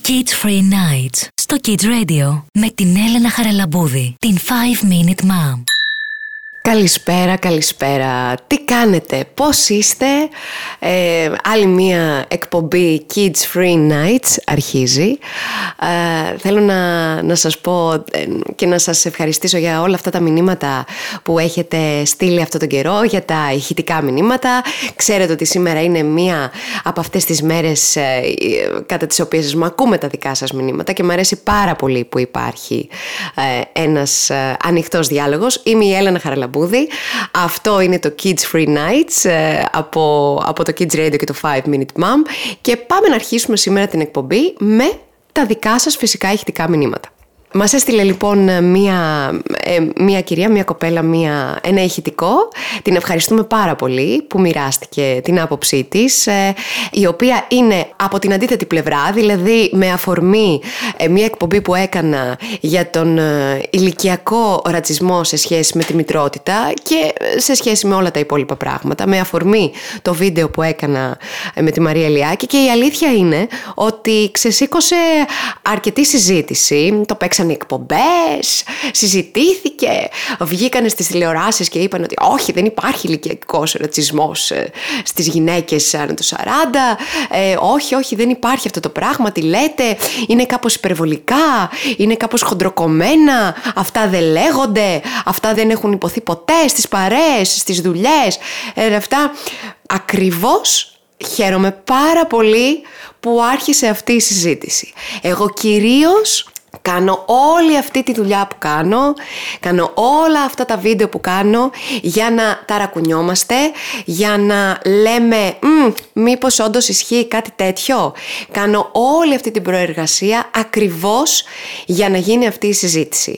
Kids Free Nights στο Kids Radio με την Έλενα Χαραλαμπούδη, την 5 Minute Mom. Καλησπέρα. Τι κάνετε, πώς είστε? Άλλη μία εκπομπή Kids Free Nights αρχίζει. Θέλω να σας πω και να σας ευχαριστήσω για όλα αυτά τα μηνύματα που έχετε στείλει αυτόν τον καιρό, για τα ηχητικά μηνύματα. Ξέρετε ότι σήμερα είναι μία από αυτές τις μέρες κατά τις οποίες μου ακούμε τα δικά σας μηνύματα και μου αρέσει πάρα πολύ που υπάρχει ένας ανοιχτός διάλογος. Είμαι η Έλενα Χαραλαμπούδη. Αυτό είναι το Kids Free Nights από το Kids Radio και το 5 Minute Mom και πάμε να αρχίσουμε σήμερα την εκπομπή με τα δικά σας φυσικά ηχητικά μηνύματα. Μας έστειλε λοιπόν μία κυρία, μία κοπέλα, ένα ηχητικό. Την ευχαριστούμε πάρα πολύ που μοιράστηκε την άποψή της, η οποία είναι από την αντίθετη πλευρά, δηλαδή με αφορμή μία εκπομπή που έκανα για τον ηλικιακό ρατσισμό σε σχέση με τη μητρότητα και σε σχέση με όλα τα υπόλοιπα πράγματα, με αφορμή το βίντεο που έκανα με τη Μαρία Ηλιάκη, και η αλήθεια είναι ότι ξεσήκωσε αρκετή συζήτηση, το παίξαν οι εκπομπές, συζητήθηκε, βγήκανε στις τηλεοράσεις και είπαν ότι όχι, δεν υπάρχει ηλικιακός ρατσισμός στις γυναίκες άνω των 40, όχι, δεν υπάρχει αυτό το πράγμα, τι λέτε, είναι κάπως υπερβολικά, είναι κάπως χοντροκομμένα, αυτά δεν λέγονται, αυτά δεν έχουν υποθεί ποτέ στις παρέες, στις δουλειές, αυτά. Ακριβώς χαίρομαι πάρα πολύ που άρχισε αυτή η συζήτηση. Εγώ κυρίως κάνω όλη αυτή τη δουλειά που κάνω όλα αυτά τα βίντεο που κάνω για να ταρακουνιόμαστε, για να λέμε μήπως όντως ισχύει κάτι τέτοιο. Κάνω όλη αυτή την προεργασία ακριβώς για να γίνει αυτή η συζήτηση.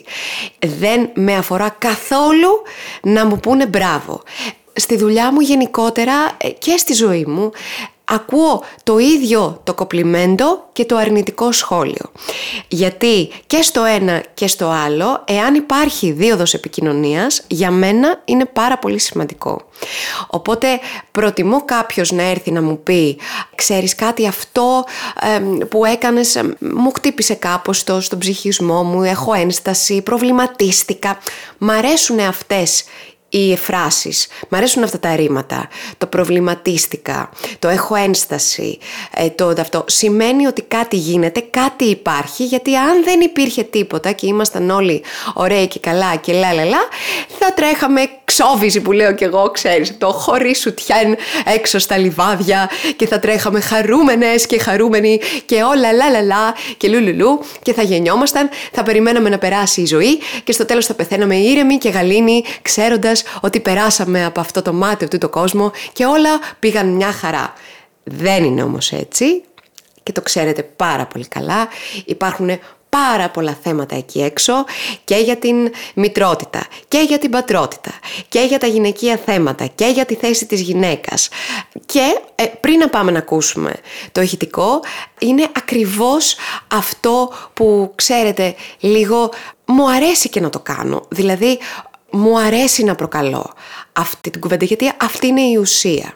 Δεν με αφορά καθόλου να μου πούνε μπράβο. Στη δουλειά μου γενικότερα και στη ζωή μου ακούω το ίδιο το κοπλιμέντο και το αρνητικό σχόλιο. Γιατί και στο ένα και στο άλλο, εάν υπάρχει δίωδος επικοινωνίας, για μένα είναι πάρα πολύ σημαντικό. Οπότε προτιμώ κάποιος να έρθει να μου πει «Ξέρεις κάτι, αυτό που έκανες μου χτύπησε κάπως στον ψυχισμό μου, έχω ένσταση, προβληματίστηκα». Μ' αρέσουν αυτές οι φράσεις, μ' αρέσουν αυτά τα ρήματα. Το προβληματίστηκα, το έχω ένσταση, αυτό σημαίνει ότι κάτι γίνεται, κάτι υπάρχει, γιατί αν δεν υπήρχε τίποτα και ήμασταν όλοι ωραίοι και καλά και λαλαλα, θα τρέχαμε ξόβιζι που λέω κι εγώ, ξέρεις, το χωρίς σουτιέν έξω στα λιβάδια και θα τρέχαμε χαρούμενες και χαρούμενοι και όλα λαλαλα και λουλουλου και θα γεννιόμασταν, θα περιμέναμε να περάσει η ζωή και στο τέλος θα πεθαίναμε ήρεμοι και γαλήνοι, ξέροντας ότι περάσαμε από αυτό το μάτι, αυτό το κόσμο και όλα πήγαν μια χαρά. Δεν είναι όμως έτσι και το ξέρετε πάρα πολύ καλά. Υπάρχουν πάρα πολλά θέματα εκεί έξω και για την μητρότητα και για την πατρότητα και για τα γυναικεία θέματα και για τη θέση της γυναίκας. Και πριν να πάμε να ακούσουμε το ηχητικό, είναι ακριβώς αυτό που ξέρετε λίγο μου αρέσει και να το κάνω. Δηλαδή μου αρέσει να προκαλώ αυτή την κουβέντα, γιατί αυτή είναι η ουσία.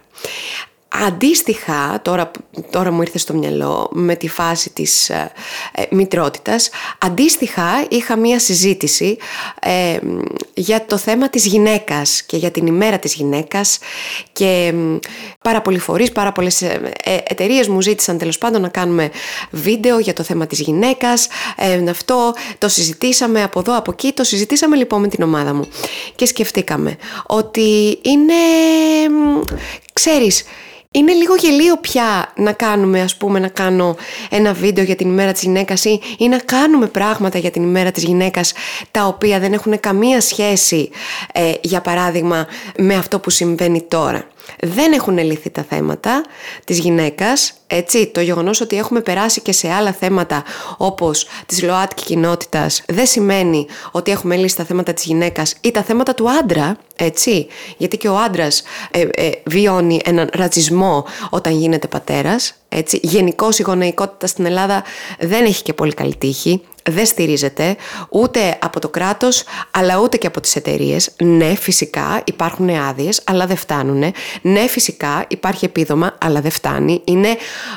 Αντίστοιχα, τώρα μου ήρθε στο μυαλό με τη φάση της μητρότητας, αντίστοιχα είχα μία συζήτηση για το θέμα της γυναίκας και για την ημέρα της γυναίκας και πάρα πολλοί φορείς, πάρα πολλές εταιρείες μου ζήτησαν τέλος πάντων να κάνουμε βίντεο για το θέμα της γυναίκας. Αυτό το συζητήσαμε από εδώ, από εκεί, το συζητήσαμε λοιπόν με την ομάδα μου και σκεφτήκαμε ότι είναι, ξέρεις, είναι λίγο γελίο πια να κάνουμε, να κάνω ένα βίντεο για την ημέρα της γυναίκας ή να κάνουμε πράγματα για την ημέρα της γυναίκας τα οποία δεν έχουν καμία σχέση, για παράδειγμα, με αυτό που συμβαίνει τώρα. Δεν έχουν λυθεί τα θέματα της γυναίκας, έτσι, το γεγονός ότι έχουμε περάσει και σε άλλα θέματα όπως της ΛΟΑΤΚΙ κοινότητας δεν σημαίνει ότι έχουμε λύσει τα θέματα της γυναίκας ή τα θέματα του άντρα, έτσι, γιατί και ο άντρας βιώνει έναν ρατσισμό όταν γίνεται πατέρας, έτσι. Γενικώς η γονεϊκότητα στην Ελλάδα δεν έχει και πολύ καλή τύχη, δεν στηρίζεται ούτε από το κράτος, αλλά ούτε και από τις εταιρείες. Ναι, φυσικά υπάρχουν άδειες, αλλά δεν φτάνουν. Ναι, φυσικά υπάρχει επίδομα, αλλά δεν φτάνει. Είναι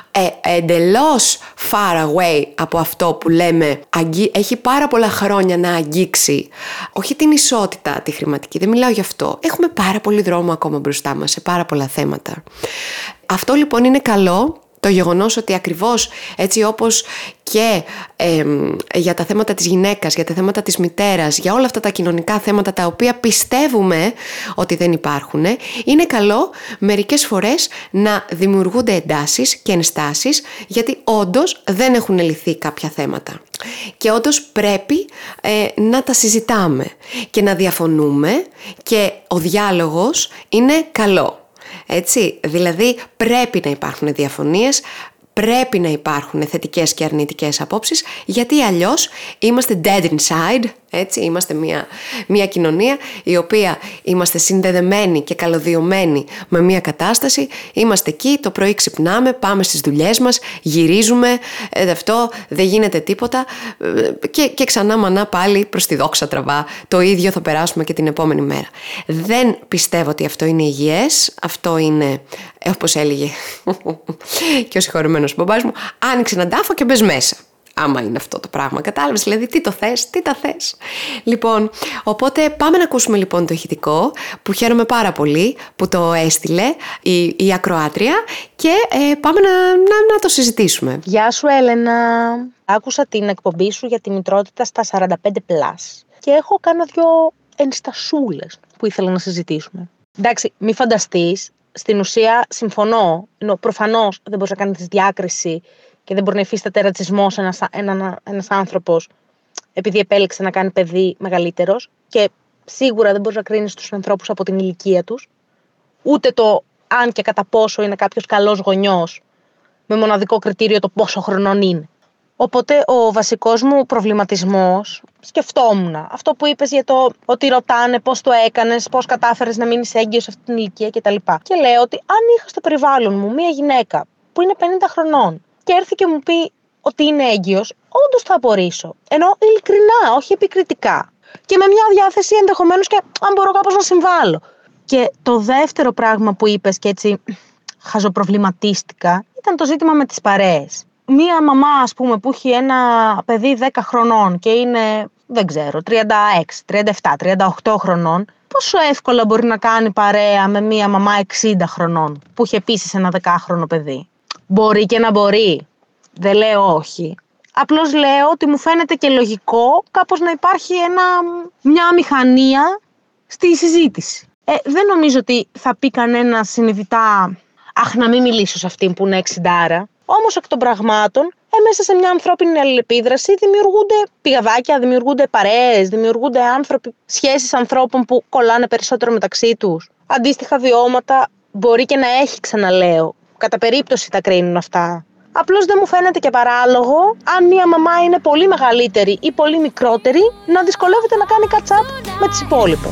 εντελώς far away από αυτό που λέμε έχει πάρα πολλά χρόνια να αγγίξει. Όχι την ισότητα τη χρηματική, δεν μιλάω γι' αυτό. Έχουμε πάρα πολύ δρόμο ακόμα μπροστά μας σε πάρα πολλά θέματα. Αυτό λοιπόν είναι καλό. Το γεγονός ότι ακριβώς έτσι όπως και για τα θέματα της γυναίκας, για τα θέματα της μητέρας, για όλα αυτά τα κοινωνικά θέματα τα οποία πιστεύουμε ότι δεν υπάρχουν, είναι καλό μερικές φορές να δημιουργούνται εντάσεις και ενστάσεις, γιατί όντως δεν έχουν λυθεί κάποια θέματα. Και όντως πρέπει να τα συζητάμε και να διαφωνούμε, και ο διάλογος είναι καλό. Έτσι, δηλαδή πρέπει να υπάρχουν διαφωνίες, πρέπει να υπάρχουν θετικές και αρνητικές απόψεις, γιατί αλλιώς είμαστε dead inside, έτσι, είμαστε μια κοινωνία η οποία είμαστε συνδεδεμένοι και καλωδιωμένοι με μια κατάσταση, είμαστε εκεί, το πρωί ξυπνάμε, πάμε στις δουλειές μας, γυρίζουμε, αυτό δεν γίνεται τίποτα και ξανά μανά πάλι προς τη δόξα τραβά, το ίδιο θα περάσουμε και την επόμενη μέρα. Δεν πιστεύω ότι αυτό είναι υγιές, αυτό είναι, όπως έλεγε και ο συγχωρεμένος μπαμπάς μου, άνοιξε έναν τάφο και μπες μέσα. Άμα είναι αυτό το πράγμα, κατάλαβες, δηλαδή τι το θες, τι τα θες. Λοιπόν, οπότε πάμε να ακούσουμε λοιπόν το ηχητικό, που χαίρομαι πάρα πολύ που το έστειλε η ακροάτρια, και πάμε να το συζητήσουμε. Γεια σου Έλενα, άκουσα την εκπομπή σου για τη μητρότητα στα 45+, και έχω κάνα 2 ενστασούλες που ήθελα να συζητήσουμε. Εντάξει, μη φανταστείς, στην ουσία συμφωνώ, προφανώς δεν μπορείς να κάνεις διάκριση και δεν μπορεί να υφίσταται ρατσισμός ένας άνθρωπος επειδή επέλεξε να κάνει παιδί μεγαλύτερος, και σίγουρα δεν μπορείς να κρίνεις τους ανθρώπους από την ηλικία τους, ούτε το αν και κατά πόσο είναι κάποιος καλός γονιός με μοναδικό κριτήριο το πόσο χρονών είναι. Οπότε ο βασικός μου προβληματισμός, σκεφτόμουν αυτό που είπες για το ότι ρωτάνε πώς το έκανες, πώς κατάφερες να μείνεις έγκυος σε αυτή την ηλικία κτλ. Και λέω ότι αν είχα στο περιβάλλον μου μία γυναίκα που είναι 50 χρονών και έρθει και μου πει ότι είναι έγκυος, όντως θα απορρίσω. Ενώ ειλικρινά, όχι επικριτικά. Και με μια διάθεση ενδεχομένως και αν μπορώ κάπως να συμβάλλω. Και το δεύτερο πράγμα που είπες και έτσι χαζοπροβληματίστηκα ήταν το ζήτημα με τις παρέες. Μία μαμά, ας πούμε, που έχει ένα παιδί 10 χρονών και είναι, δεν ξέρω, 36, 37, 38 χρονών, πόσο εύκολα μπορεί να κάνει παρέα με μία μαμά 60 χρονών που έχει επίσης ένα 10χρονο παιδί? Μπορεί και να μπορεί. Δεν λέω όχι. Απλώς λέω ότι μου φαίνεται και λογικό κάπως να υπάρχει μια αμηχανία στη συζήτηση. Δεν νομίζω ότι θα πει κανένα συνειδητά «Αχ, να μην μιλήσω σε αυτήν που είναι 60». Όμως εκ των πραγμάτων, μέσα σε μια ανθρώπινη αλληλεπίδραση δημιουργούνται πηγαδάκια, δημιουργούνται παρέες, δημιουργούνται σχέσεις ανθρώπων που κολλάνε περισσότερο μεταξύ τους. Αντίστοιχα βιώματα μπορεί και να έχει, ξαναλέω. Κατά περίπτωση τα κρίνουν αυτά. Απλώς δεν μου φαίνεται και παράλογο, αν μια μαμά είναι πολύ μεγαλύτερη ή πολύ μικρότερη, να δυσκολεύεται να κάνει catch-up με τις υπόλοιπες.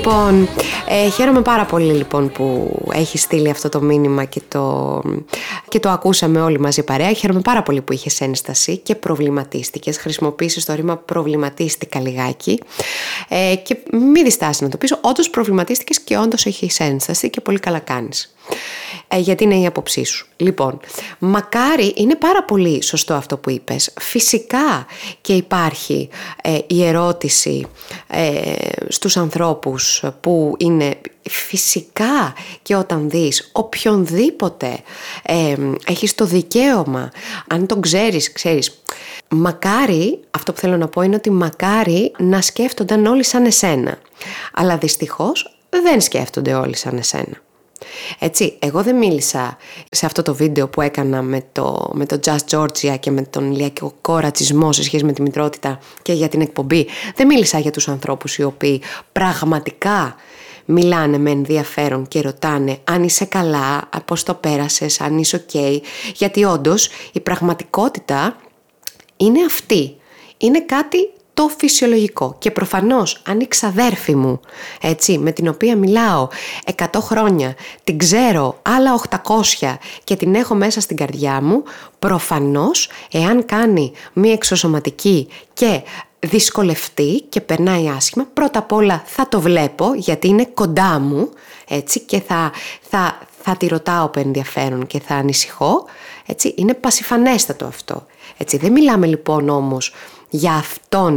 Λοιπόν, χαίρομαι πάρα πολύ λοιπόν που έχει στείλει αυτό το μήνυμα και και το ακούσαμε όλοι μαζί παρέα. Χαίρομαι πάρα πολύ που είχες ένσταση και προβληματίστηκες. Χρησιμοποίησες το ρήμα προβληματίστηκα λιγάκι. Και μη διστάσεις να το πεις. Όντως προβληματίστηκες και όντως έχεις ένσταση και πολύ καλά κάνεις. Γιατί είναι η άποψή σου. Λοιπόν, μακάρι, είναι πάρα πολύ σωστό αυτό που είπες. Φυσικά και υπάρχει η ερώτηση στους ανθρώπους που είναι φυσικά και όταν δεις οποιονδήποτε έχεις το δικαίωμα, αν τον ξέρεις, μακάρι, αυτό που θέλω να πω είναι ότι μακάρι να σκέφτονταν όλοι σαν εσένα. Αλλά δυστυχώς δεν σκέφτονται όλοι σαν εσένα. Έτσι, εγώ δεν μίλησα σε αυτό το βίντεο που έκανα με το Just Georgia και με τον ηλιακό ρατσισμό σε σχέση με τη μητρότητα και για την εκπομπή. Δεν μίλησα για τους ανθρώπους οι οποίοι πραγματικά μιλάνε με ενδιαφέρον και ρωτάνε αν είσαι καλά, πώς το πέρασες, αν είσαι ok. Γιατί όντως η πραγματικότητα είναι αυτή. Είναι κάτι το φυσιολογικό. Και προφανώς αν η ξαδέρφη μου, έτσι, με την οποία μιλάω 100 χρόνια, την ξέρω άλλα 800 και την έχω μέσα στην καρδιά μου, προφανώς εάν κάνει μία εξωσωματική και δυσκολευτεί και περνάει άσχημα, πρώτα απ' όλα θα το βλέπω γιατί είναι κοντά μου, έτσι, και θα τη ρωτάω με ενδιαφέρον και θα ανησυχώ, έτσι, είναι πασιφανέστατο αυτό. Έτσι, δεν μιλάμε λοιπόν όμως για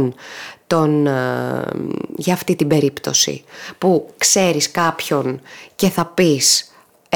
για αυτή την περίπτωση που ξέρεις κάποιον και θα πεις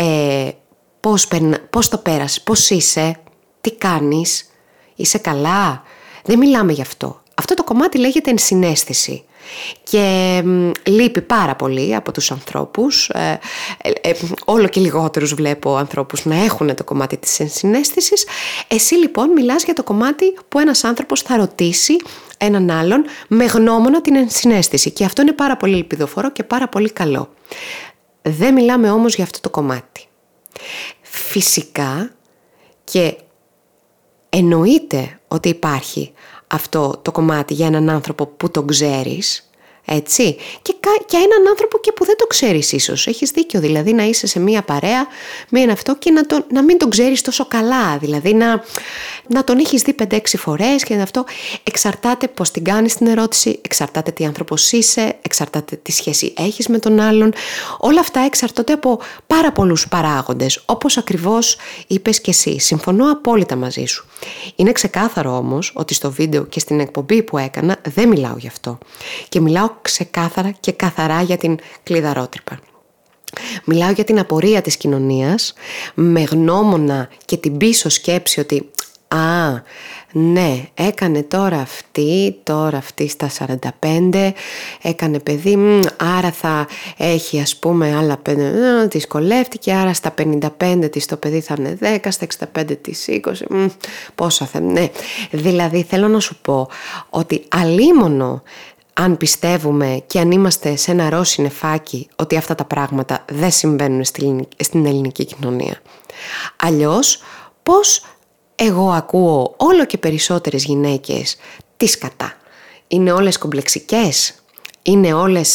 πώς το πέρασες, πώς είσαι, τι κάνεις, είσαι καλά. Δεν μιλάμε γι' αυτό. Αυτό το κομμάτι λέγεται ενσυναίσθηση και λείπει πάρα πολύ από τους ανθρώπους. Όλο και λιγότερους βλέπω ανθρώπους να έχουν το κομμάτι της ενσυναίσθησης. Εσύ λοιπόν μιλάς για το κομμάτι που ένας άνθρωπος θα ρωτήσει έναν άλλον με γνώμονα την ενσυναίσθηση και αυτό είναι πάρα πολύ ελπιδοφόρο και πάρα πολύ καλό. Δεν μιλάμε όμως για αυτό το κομμάτι. Φυσικά και εννοείται ότι υπάρχει αυτό το κομμάτι για έναν άνθρωπο που τον ξέρεις, έτσι, και για έναν άνθρωπο και που δεν το ξέρεις ίσως. Έχεις δίκιο, δηλαδή να είσαι σε μία παρέα με ένα αυτό και να μην τον ξέρεις τόσο καλά, δηλαδή να τον έχεις δει 5-6 φορές και αυτό. Εξαρτάται πώς την κάνεις την ερώτηση, εξαρτάται τι άνθρωπος είσαι, εξαρτάται τι σχέση έχεις με τον άλλον. Όλα αυτά εξαρτώνται από πάρα πολλούς παράγοντες, όπως ακριβώς είπες και εσύ. Συμφωνώ απόλυτα μαζί σου. Είναι ξεκάθαρο όμως ότι στο βίντεο και στην εκπομπή που έκανα δεν μιλάω γι' αυτό. Και μιλάω ξεκάθαρα και καθαρά για την κλειδαρότρυπα. Μιλάω για την απορία της κοινωνίας με γνώμονα και την πίσω σκέψη ότι ναι, έκανε τώρα αυτή στα 45, έκανε παιδί, άρα θα έχει ας πούμε άλλα 5, της κολεύτηκε, άρα στα 55 της το παιδί θα είναι 10, στα 65 της 20, πόσα θα είναι. Ναι. Δηλαδή θέλω να σου πω ότι αλίμονο αν πιστεύουμε και αν είμαστε σε ένα ροζ συννεφάκι ότι αυτά τα πράγματα δεν συμβαίνουν στην ελληνική κοινωνία. Αλλιώς πώς εγώ ακούω όλο και περισσότερες γυναίκες τις κατά. Είναι όλες κομπλεξικές, είναι όλες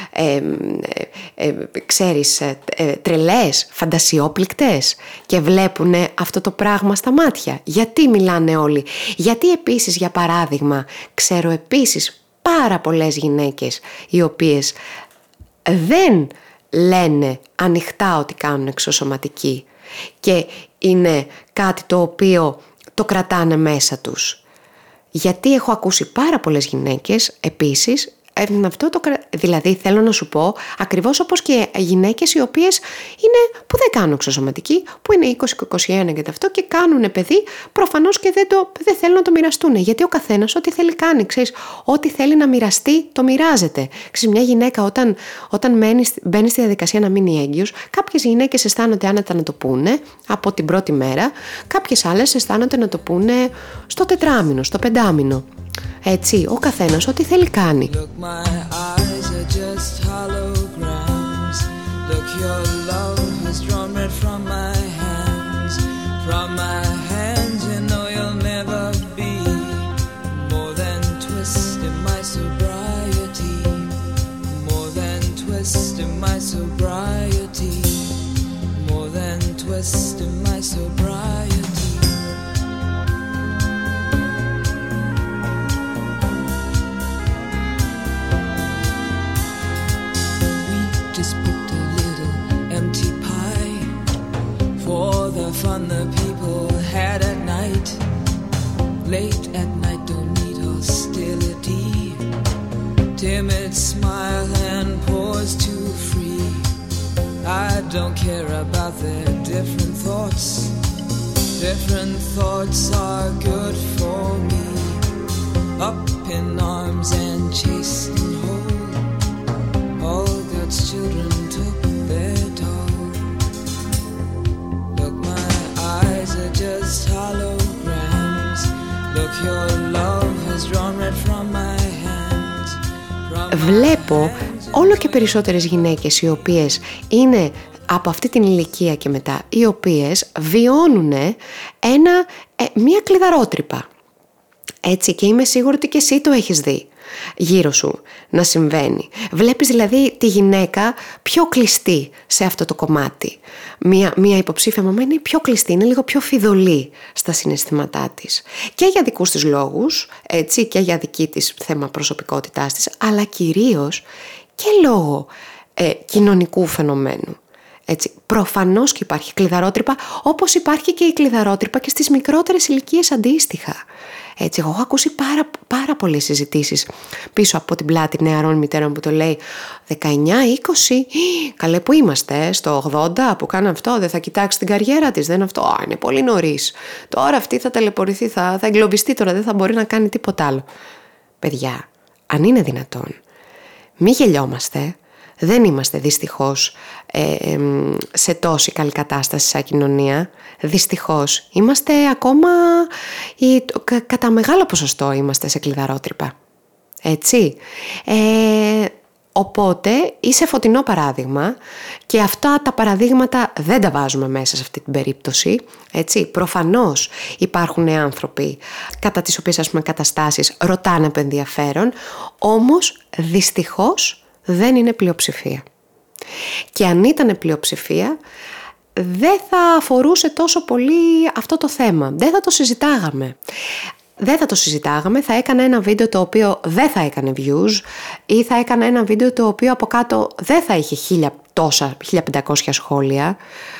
τρελές, φαντασιόπληκτες και βλέπουν αυτό το πράγμα στα μάτια. Γιατί μιλάνε όλοι? Γιατί επίσης, για παράδειγμα, ξέρω επίσης πάρα πολλές γυναίκες οι οποίες δεν λένε ανοιχτά ότι κάνουν εξωσωματική και είναι κάτι το οποίο το κρατάνε μέσα τους. Γιατί έχω ακούσει πάρα πολλές γυναίκες επίσης, δηλαδή θέλω να σου πω ακριβώς όπως και γυναίκες οι οποίες που δεν κάνουν εξωσωματική, που είναι 20-21 και αυτό και κάνουν παιδί, προφανώς και δεν θέλουν να το μοιραστούν. Γιατί ο καθένας ό,τι θέλει κάνει, ξέρεις, ό,τι θέλει να μοιραστεί το μοιράζεται. Ξέρεις, μια γυναίκα όταν μπαίνει στη διαδικασία να μείνει έγκυος, κάποιες γυναίκες αισθάνονται άνετα να το πούνε από την πρώτη μέρα, κάποιες άλλες αισθάνονται να το πούνε στο 4μηνο, στο 5μηνο. Έτσι, ο καθένας ό,τι θέλει κάνει. Look, my eyes are just holograms. Look, your love has drawn red from my hands. From my hands, you know you'll never be more than twist in my sobriety. More than twist in my sobriety. More than twist in my sobriety. Late at night, don't need hostility. Timid smile and pause too free. I don't care about their different thoughts. Different thoughts are good for me. Up in arms and chased and hold. All God's children took their toll. Look, my eyes are just holograms. Look, your love has drawn red from my hands. Βλέπω όλο και περισσότερες γυναίκες οι οποίες είναι από αυτή την ηλικία και μετά, οι οποίες βιώνουν μία κλειδαρότρυπα. Έτσι, και είμαι σίγουρη ότι και εσύ το έχεις δει γύρω σου να συμβαίνει. Βλέπεις δηλαδή τη γυναίκα πιο κλειστή σε αυτό το κομμάτι. Μία υποψήφια μαμά είναι πιο κλειστή, είναι λίγο πιο φιδωλή στα συναισθήματά της. Και για δικούς της λόγους, έτσι, και για δική της θέμα προσωπικότητάς της, αλλά κυρίως και λόγω κοινωνικού φαινομένου. Έτσι, προφανώς και υπάρχει κλειδαρότρυπα, όπως υπάρχει και η κλειδαρότρυπα και στις μικρότερες ηλικίες αντίστοιχα. Έτσι, εγώ έχω ακούσει πάρα πολλές συζητήσεις πίσω από την πλάτη νεαρών μητέρων που το λέει 19-20, καλέ που είμαστε, στο 80 που κάνει αυτό, δεν θα κοιτάξει την καριέρα της, δεν αυτό, είναι πολύ νωρίς. Τώρα αυτή θα ταλαιπωρηθεί, θα εγκλωβιστεί τώρα, δεν θα μπορεί να κάνει τίποτα άλλο. Παιδιά, αν είναι δυνατόν, μη γελιόμαστε. Δεν είμαστε δυστυχώς σε τόση καλή κατάσταση σαν κοινωνία. Δυστυχώς είμαστε ακόμα, κατά μεγάλο ποσοστό είμαστε σε κλειδαρότρυπα. Έτσι. Οπότε είσαι φωτεινό παράδειγμα και αυτά τα παραδείγματα δεν τα βάζουμε μέσα σε αυτή την περίπτωση. Έτσι. Προφανώς υπάρχουν άνθρωποι κατά τις οποίες, ας πούμε, καταστάσεις ρωτάνε από ενδιαφέρον, όμως δυστυχώς δεν είναι πλειοψηφία. Και αν ήταν πλειοψηφία, δεν θα αφορούσε τόσο πολύ αυτό το θέμα. Δεν θα το συζητάγαμε. Θα έκανα ένα βίντεο το οποίο δεν θα έκανε views ή θα έκανα ένα βίντεο το οποίο από κάτω δεν θα είχε 1500 σχόλια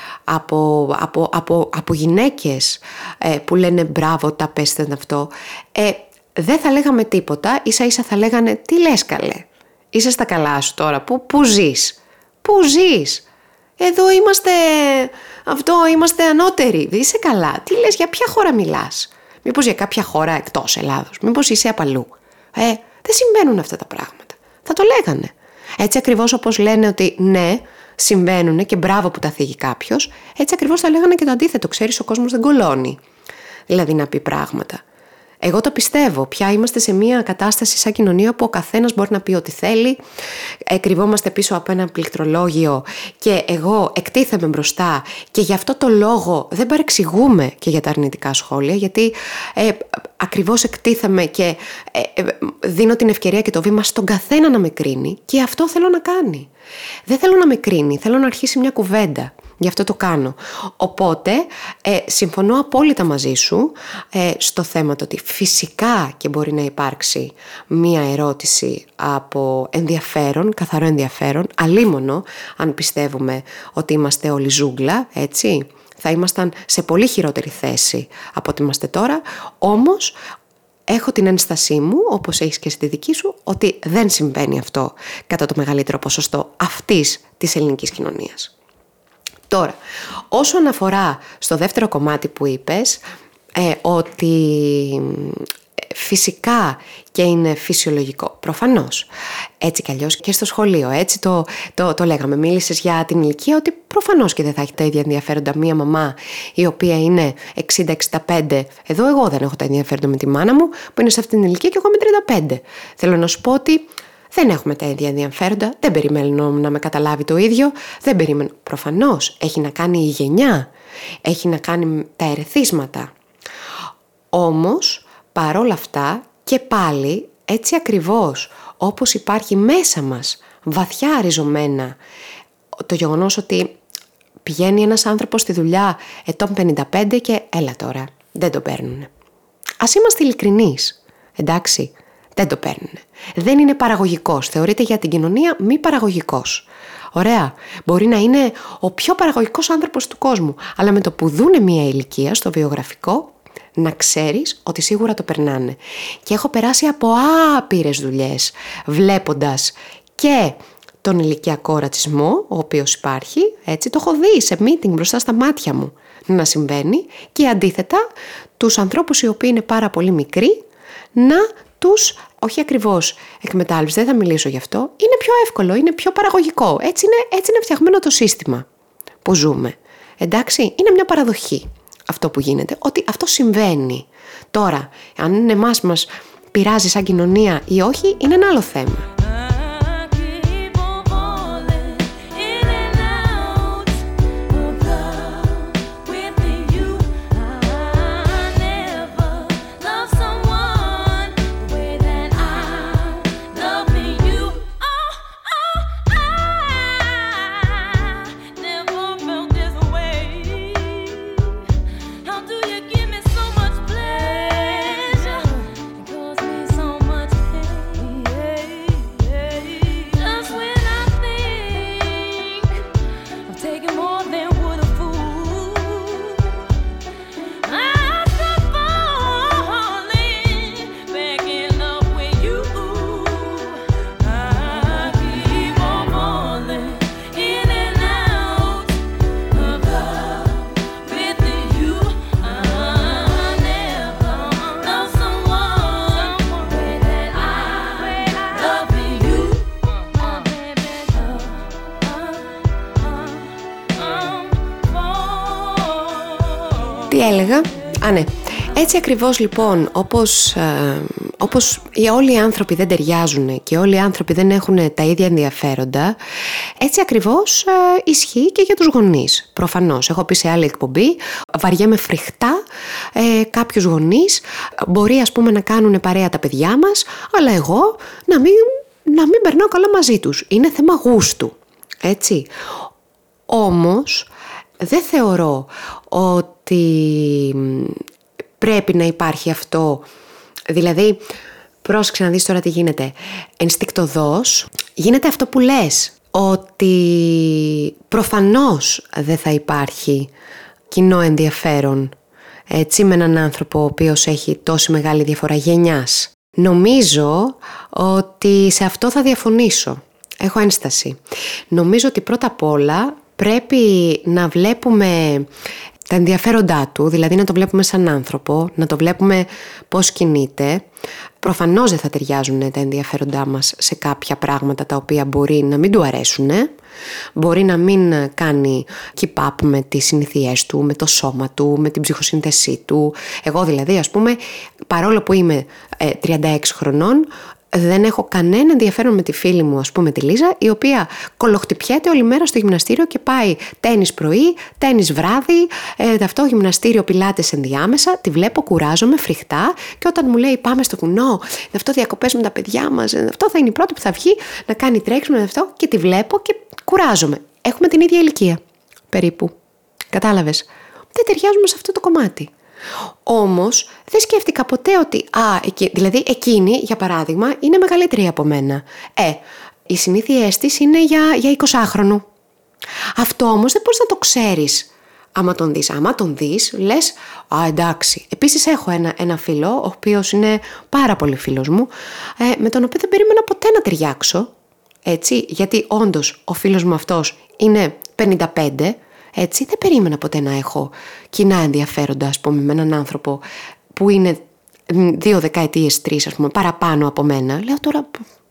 από γυναίκες που λένε μπράβο, τα πέστε αυτό. Δεν θα λέγαμε τίποτα, ίσα ίσα θα λέγανε τι λες καλέ. Είσαι στα καλά σου τώρα, πού ζεις, εδώ είμαστε ανώτεροι, είσαι καλά, τι λες, για ποια χώρα μιλάς, μήπως για κάποια χώρα εκτός Ελλάδος, μήπως είσαι απ' αλλού, δεν συμβαίνουν αυτά τα πράγματα, θα το λέγανε, έτσι ακριβώς όπως λένε ότι ναι, συμβαίνουν και μπράβο που τα θίγει κάποιος, έτσι ακριβώς θα λέγανε και το αντίθετο, ξέρεις ο κόσμος δεν κολώνει, δηλαδή να πει πράγματα. Εγώ το πιστεύω, πια είμαστε σε μια κατάσταση σαν κοινωνία που ο καθένας μπορεί να πει ό,τι θέλει, κρυβόμαστε πίσω από ένα πληκτρολόγιο και εγώ εκτίθεμαι μπροστά και γι' αυτό το λόγο δεν παρεξηγούμε και για τα αρνητικά σχόλια, γιατί ακριβώς εκτίθεμαι και δίνω την ευκαιρία και το βήμα στον καθένα να με κρίνει και αυτό θέλω να κάνει. Δεν θέλω να με κρίνει, θέλω να αρχίσει μια κουβέντα. Γι' αυτό το κάνω. Οπότε, συμφωνώ απόλυτα μαζί σου στο θέμα το ότι φυσικά και μπορεί να υπάρξει μία ερώτηση από ενδιαφέρον, καθαρό ενδιαφέρον, αλίμονο αν πιστεύουμε ότι είμαστε όλοι ζούγκλα, έτσι. Θα ήμασταν σε πολύ χειρότερη θέση από ό,τι είμαστε τώρα, όμως έχω την ένστασή μου, όπως έχεις και στη δική σου, ότι δεν συμβαίνει αυτό κατά το μεγαλύτερο ποσοστό αυτής της ελληνικής κοινωνίας. Τώρα, όσον αφορά στο δεύτερο κομμάτι που είπες, ότι φυσικά και είναι φυσιολογικό, προφανώς, έτσι κι αλλιώς και στο σχολείο, έτσι το λέγαμε, μίλησες για την ηλικία, ότι προφανώς και δεν θα έχει τα ίδια ενδιαφέροντα μία μαμά η οποία είναι 60-65, εδώ εγώ δεν έχω τα ενδιαφέροντα με τη μάνα μου που είναι σε αυτήν την ηλικία και εγώ είμαι 35. Θέλω να σου πω ότι δεν έχουμε τα ίδια ενδιαφέροντα, δεν περιμένω να με καταλάβει το ίδιο, δεν περιμένω. Προφανώς έχει να κάνει η γενιά, έχει να κάνει τα ερεθίσματα. Όμως, παρόλα αυτά και πάλι, έτσι ακριβώς όπως υπάρχει μέσα μας βαθιά ριζωμένα το γεγονός ότι πηγαίνει ένας άνθρωπος στη δουλειά ετών 55 και έλα τώρα, δεν το παίρνουν. Ας είμαστε ειλικρινείς, εντάξει. Δεν το παίρνουν. Δεν είναι παραγωγικός. Θεωρείται για την κοινωνία μη παραγωγικός. Ωραία. Μπορεί να είναι ο πιο παραγωγικός άνθρωπος του κόσμου. Αλλά με το που δούνε μία ηλικία στο βιογραφικό, να ξέρεις ότι σίγουρα το περνάνε. Και έχω περάσει από άπειρες δουλειές βλέποντας και τον ηλικιακό ρατσισμό, ο οποίος υπάρχει, έτσι, το έχω δει σε meeting μπροστά στα μάτια μου να συμβαίνει, και αντίθετα τους ανθρώπους οι οποίοι είναι πάρα πολύ μικροί να τους, όχι ακριβώς εκμετάλλευση, δεν θα μιλήσω γι' αυτό, είναι πιο εύκολο, είναι πιο παραγωγικό. Έτσι είναι φτιαγμένο το σύστημα που ζούμε. Εντάξει, είναι μια παραδοχή αυτό που γίνεται, ότι αυτό συμβαίνει. Τώρα, αν εμάς μας πειράζει σαν κοινωνία ή όχι, είναι ένα άλλο θέμα. Τι έλεγα? Ναι. Έτσι ακριβώς λοιπόν, όπως όλοι οι άνθρωποι δεν ταιριάζουν και όλοι οι άνθρωποι δεν έχουν τα ίδια ενδιαφέροντα, έτσι ακριβώς ισχύει και για τους γονείς. Προφανώς, έχω πει σε άλλη εκπομπή, βαριέμαι φρικτά κάποιους γονείς, μπορεί ας πούμε να κάνουν παρέα τα παιδιά μας, αλλά εγώ να μην περνάω καλά μαζί τους. Είναι θέμα γούστου, έτσι. Όμως δεν θεωρώ ότι πρέπει να υπάρχει αυτό. Δηλαδή, πρόσεξε να δεις τώρα τι γίνεται. Ενστικτωδώς γίνεται αυτό που λες, ότι προφανώς δεν θα υπάρχει κοινό ενδιαφέρον, έτσι, με έναν άνθρωπο ο οποίος έχει τόση μεγάλη διαφορά γενιάς. Νομίζω ότι σε αυτό θα διαφωνήσω. Έχω ένσταση. Νομίζω ότι πρώτα απ' όλα πρέπει να βλέπουμε τα ενδιαφέροντά του, δηλαδή να το βλέπουμε σαν άνθρωπο, να το βλέπουμε πώς κινείται. Προφανώς δεν θα ταιριάζουν τα ενδιαφέροντά μας σε κάποια πράγματα τα οποία μπορεί να μην του αρέσουν, μπορεί να μην κάνει keep up με τις συνήθειές του, με το σώμα του, με την ψυχοσύνθεσή του. Εγώ δηλαδή, ας πούμε, παρόλο που είμαι 36 χρονών, δεν έχω κανένα ενδιαφέρον με τη φίλη μου, ας πούμε τη Λίζα, η οποία κολοχτυπιέται όλη μέρα στο γυμναστήριο και πάει τένις πρωί, τένις βράδυ, αυτό γυμναστήριο πιλάτες ενδιάμεσα, τη βλέπω, κουράζομαι φρικτά, και όταν μου λέει πάμε στο βουνό, αυτό διακοπές με τα παιδιά μας, αυτό θα είναι η πρώτη που θα βγει να κάνει τρέξιμο, αυτό, και τη βλέπω και κουράζομαι. Έχουμε την ίδια ηλικία, περίπου. Κατάλαβες? Δεν ταιριάζουμε σε αυτό το κομμάτι. Όμως δεν σκέφτηκα ποτέ ότι δηλαδή εκείνη για παράδειγμα είναι μεγαλύτερη από μένα. Οι συνήθειές της είναι για 20χρονο. Αυτό όμως δεν μπορείς να το ξέρεις άμα τον δεις. Άμα τον δεις λες εντάξει. Επίσης έχω ένα φίλο ο οποίος είναι πάρα πολύ φίλος μου, με τον οποίο δεν περίμενα ποτέ να ταιριάξω, έτσι, γιατί όντως ο φίλος μου αυτός είναι 55. Έτσι, δεν περίμενα ποτέ να έχω κοινά ενδιαφέροντα, ας πούμε, με έναν άνθρωπο που είναι 2 δεκαετίες, 3, ας πούμε, παραπάνω από μένα. Λέω τώρα,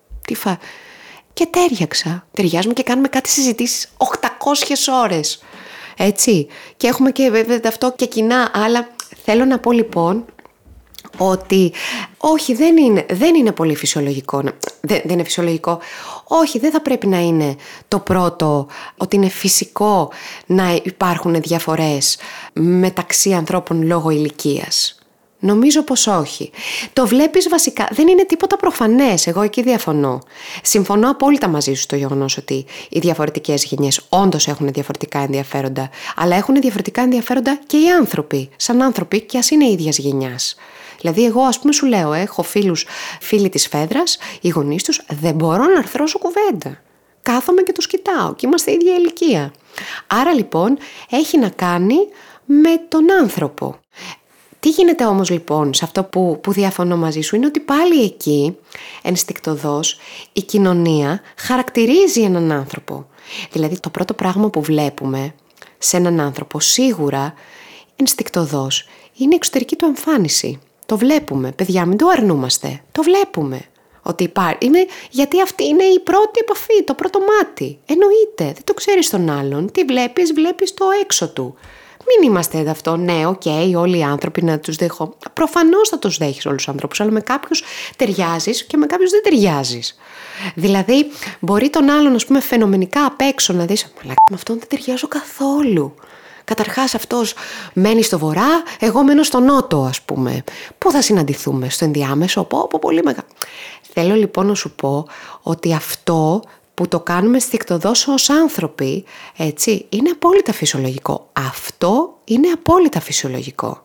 και ταιριάζουμε και κάνουμε κάτι συζητήσεις 800 ώρες, έτσι. Και έχουμε και βέβαια αυτό και κοινά, αλλά θέλω να πω λοιπόν ότι όχι, δεν είναι πολύ φυσιολογικό. Δεν είναι φυσιολογικό. Όχι, δεν θα πρέπει να είναι το πρώτο, ότι είναι φυσικό να υπάρχουν διαφορές μεταξύ ανθρώπων λόγω ηλικίας. Νομίζω πως όχι. Το βλέπεις βασικά, δεν είναι τίποτα προφανές, εγώ εκεί διαφωνώ. Συμφωνώ απόλυτα μαζί σου στο γεγονός ότι οι διαφορετικές γενιές όντως έχουν διαφορετικά ενδιαφέροντα, αλλά έχουν διαφορετικά ενδιαφέροντα και οι άνθρωποι, σαν άνθρωποι, και ας είναι ίδιας γενιάς. Δηλαδή εγώ, ας πούμε, σου λέω, έχω φίλοι της Φέδρας, οι γονείς τους, δεν μπορώ να αρθρώσω κουβέντα. Κάθομαι και τους κοιτάω και είμαστε ίδια ηλικία. Άρα λοιπόν έχει να κάνει με τον άνθρωπο. Τι γίνεται όμως λοιπόν σε αυτό που διαφωνώ μαζί σου, είναι ότι πάλι εκεί, ενστικτωδώς, η κοινωνία χαρακτηρίζει έναν άνθρωπο. Δηλαδή το πρώτο πράγμα που βλέπουμε σε έναν άνθρωπο σίγουρα, ενστικτωδώς, είναι η εξωτερική του εμφάνιση. Το βλέπουμε, παιδιά, μην το αρνούμαστε, το βλέπουμε. Ότι υπάρχει, γιατί αυτή είναι η πρώτη επαφή, το πρώτο μάτι. Εννοείται, δεν το ξέρεις τον άλλον. Τι βλέπεις το έξω του. Μην είμαστε αυτό, ναι, όλοι οι άνθρωποι να τους δέχω. Προφανώς θα τους δέχεις όλους τους ανθρώπους, αλλά με κάποιους ταιριάζεις και με κάποιους δεν ταιριάζεις. Δηλαδή, μπορεί τον άλλον, ας πούμε, φαινομενικά απ' έξω να δεις, μαλάκα, με αυτόν δεν ταιριάζω καθόλου. Καταρχάς αυτός μένει στο βορρά, εγώ μένω στο νότο, ας πούμε. Πού θα συναντηθούμε, στο ενδιάμεσο, πολύ μεγάλο. Θέλω λοιπόν να σου πω ότι αυτό που το κάνουμε ενστικτωδώς ως άνθρωποι, έτσι, είναι απόλυτα φυσιολογικό. Αυτό είναι απόλυτα φυσιολογικό.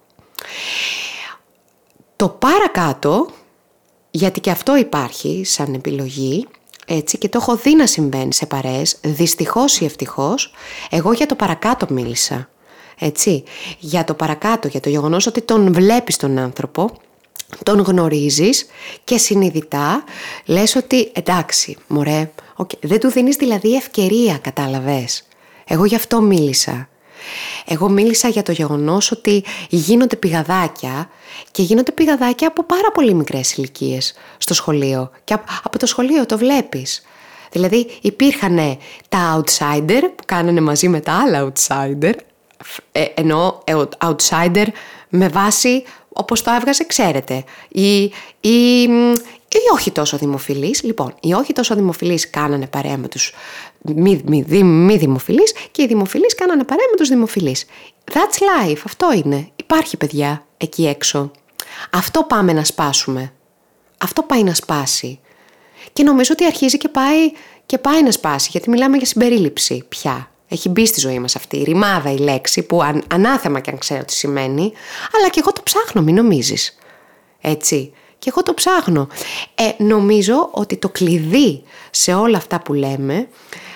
Το παρακάτω, γιατί και αυτό υπάρχει σαν επιλογή, έτσι, και το έχω δει να συμβαίνει σε παρέες, δυστυχώς ή ευτυχώς, εγώ για το παρακάτω μίλησα. Έτσι, για το παρακάτω, για το γεγονός ότι τον βλέπεις τον άνθρωπο, τον γνωρίζεις και συνειδητά λες ότι εντάξει, μωρέ, δεν του δίνεις δηλαδή ευκαιρία, κατάλαβες. Εγώ γι' αυτό μίλησα. Εγώ μίλησα για το γεγονός ότι γίνονται πηγαδάκια και γίνονται πηγαδάκια από πάρα πολύ μικρές ηλικίες στο σχολείο. Και από το σχολείο το βλέπεις. Δηλαδή υπήρχαν τα outsider που κάνανε μαζί με τα άλλα outsider, εννοώ outsider με βάση όπως το έβγαζε, ξέρετε, ή όχι τόσο δημοφιλείς. Λοιπόν, οι όχι τόσο δημοφιλείς κάνανε παρέα με τους μη δημοφιλείς και οι δημοφιλείς κάνανε παρέα με τους δημοφιλείς. That's life, αυτό είναι. Υπάρχει, παιδιά, εκεί έξω. Αυτό πάμε να σπάσουμε. Αυτό πάει να σπάσει. Και νομίζω ότι αρχίζει και πάει να σπάσει, γιατί μιλάμε για συμπερίληψη πια. Έχει μπει στη ζωή μας αυτή η ρημάδα, η λέξη, που ανάθεμα και αν ξέρω τι σημαίνει, αλλά και εγώ το ψάχνω, μην νομίζεις. Έτσι, και εγώ το ψάχνω. Νομίζω ότι το κλειδί σε όλα αυτά που λέμε,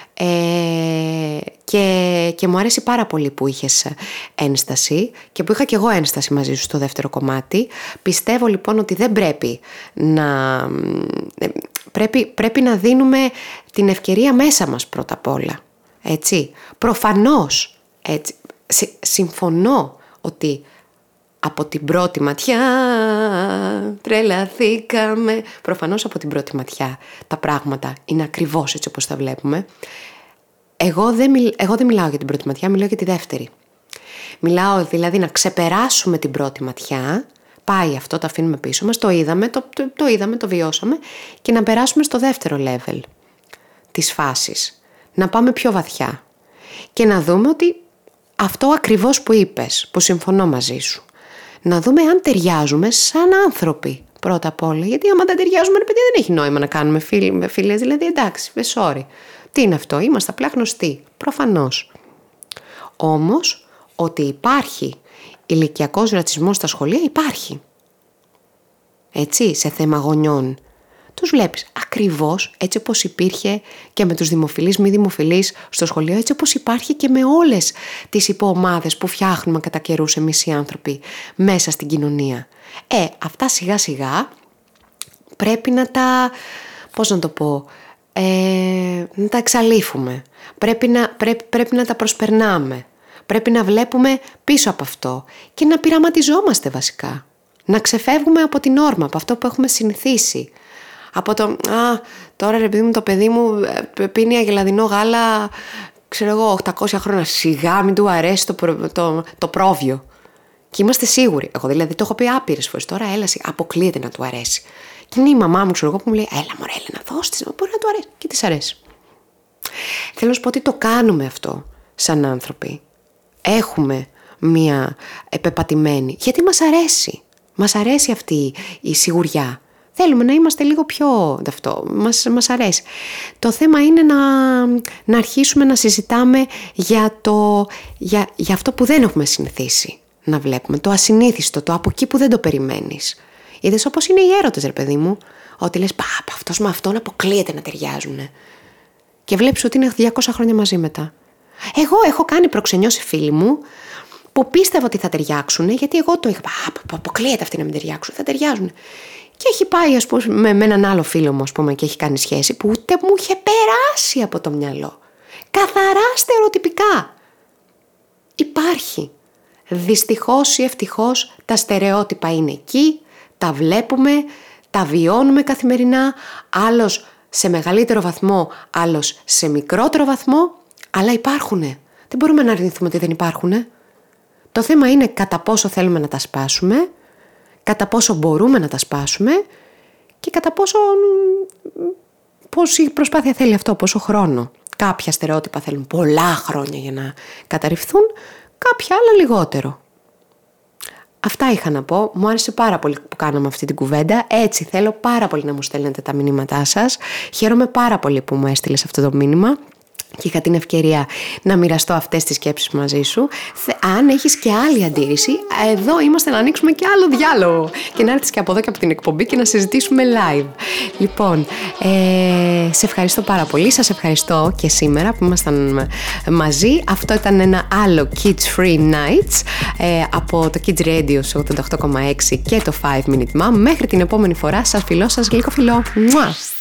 και μου αρέσει πάρα πολύ που είχες ένσταση και που είχα και εγώ ένσταση μαζί σου στο δεύτερο κομμάτι. Πιστεύω λοιπόν ότι δεν πρέπει να δίνουμε την ευκαιρία μέσα μας πρώτα απ' όλα. Έτσι, προφανώς, έτσι, συμφωνώ ότι από την πρώτη ματιά τρελαθήκαμε. Προφανώς από την πρώτη ματιά τα πράγματα είναι ακριβώς έτσι όπως τα βλέπουμε. Εγώ δεν μιλάω για την πρώτη ματιά, μιλάω για τη δεύτερη. Μιλάω δηλαδή να ξεπεράσουμε την πρώτη ματιά, πάει αυτό, το αφήνουμε πίσω μας, το είδαμε, το βιώσαμε, και να περάσουμε στο δεύτερο level της φάσης. Να πάμε πιο βαθιά και να δούμε ότι αυτό ακριβώς που είπες, που συμφωνώ μαζί σου, να δούμε αν ταιριάζουμε σαν άνθρωποι πρώτα απ' όλα. Γιατί άμα δεν ταιριάζουμε, παιδί, δεν έχει νόημα να κάνουμε φίλες, δηλαδή εντάξει, sorry. Τι είναι αυτό, είμαστε απλά γνωστοί, προφανώς. Όμως, ότι υπάρχει ηλικιακός ρατσισμός στα σχολεία, υπάρχει. Έτσι, σε θέμα γονιών. Τους βλέπεις ακριβώς έτσι όπως υπήρχε και με τους δημοφιλείς, μη δημοφιλείς στο σχολείο, έτσι όπως υπάρχει και με όλες τις υποομάδες που φτιάχνουμε κατά καιρούς εμείς οι άνθρωποι μέσα στην κοινωνία. Αυτά σιγά σιγά πρέπει να τα, πώς να το πω, να τα εξαλείφουμε. Πρέπει να τα προσπερνάμε. Πρέπει να βλέπουμε πίσω από αυτό και να πειραματιζόμαστε βασικά. Να ξεφεύγουμε από την όρμα, από αυτό που έχουμε συνηθίσει. Από τώρα ρε παιδί μου, το παιδί μου πίνει αγελαδινό γάλα, ξέρω εγώ, 800 χρόνια. Σιγά μην του αρέσει το πρόβιο. Και είμαστε σίγουροι. Εγώ δηλαδή το έχω πει άπειρες φορές. Τώρα αποκλείεται να του αρέσει. Και είναι η μαμά μου, ξέρω εγώ, που μου λέει, έλα μωρέ, να δώσεις της, μπορεί να του αρέσει. Και της αρέσει. Θέλω να σου πω ότι το κάνουμε αυτό σαν άνθρωποι. Έχουμε μία επεπατημένη, γιατί μας αρέσει. Μας αρέσει αυτή η σιγουριά. Θέλουμε να είμαστε λίγο πιο αυτό, μας αρέσει. Το θέμα είναι να αρχίσουμε να συζητάμε για αυτό που δεν έχουμε συνηθίσει να βλέπουμε. Το ασυνήθιστο, το από εκεί που δεν το περιμένεις. Είδες όπως είναι οι έρωτες, ρε παιδί μου. Ότι λες, αυτός με αυτόν αποκλείεται να ταιριάζουνε. Και βλέπεις ότι είναι 200 χρόνια μαζί μετά. Εγώ έχω κάνει προξενιώσει φίλοι μου που πίστευα ότι θα ταιριάξουν, γιατί εγώ το είχα. Αποκλείεται αυτοί να μην ταιριάξουν, θα ταιριάζουν. Και έχει πάει, ας πούμε, με έναν άλλο φίλο μου, ας πούμε, και έχει κάνει σχέση που ούτε μου είχε περάσει από το μυαλό. Καθαρά στερεοτυπικά. Υπάρχει. Δυστυχώς ή ευτυχώς τα στερεότυπα είναι εκεί, τα βλέπουμε, τα βιώνουμε καθημερινά, άλλος σε μεγαλύτερο βαθμό, άλλος σε μικρότερο βαθμό, αλλά υπάρχουνε. Δεν μπορούμε να αρνηθούμε ότι δεν υπάρχουνε. Το θέμα είναι κατά πόσο θέλουμε να τα σπάσουμε, κατά πόσο μπορούμε να τα σπάσουμε και κατά πόση προσπάθεια θέλει αυτό, πόσο χρόνο. Κάποια στερεότυπα θέλουν πολλά χρόνια για να καταρριφθούν, κάποια άλλα λιγότερο. Αυτά είχα να πω. Μου άρεσε πάρα πολύ που κάναμε αυτή την κουβέντα. Έτσι θέλω πάρα πολύ να μου στέλνετε τα μηνύματά σας. Χαίρομαι πάρα πολύ που μου έστειλες αυτό το μήνυμα και είχα την ευκαιρία να μοιραστώ αυτές τις σκέψεις μαζί σου. Αν έχεις και άλλη αντίρρηση, εδώ είμαστε να ανοίξουμε και άλλο διάλογο και να έρθεις και από εδώ και από την εκπομπή και να συζητήσουμε live. Λοιπόν, σε ευχαριστώ πάρα πολύ. Σας ευχαριστώ και σήμερα που ήμασταν μαζί. Αυτό ήταν ένα άλλο Kids Free Nights από το Kids Radio 88,6 και το 5 Minute Mom. Μέχρι την επόμενη φορά, σας φιλώ, σας γλυκό φιλό. Μουά!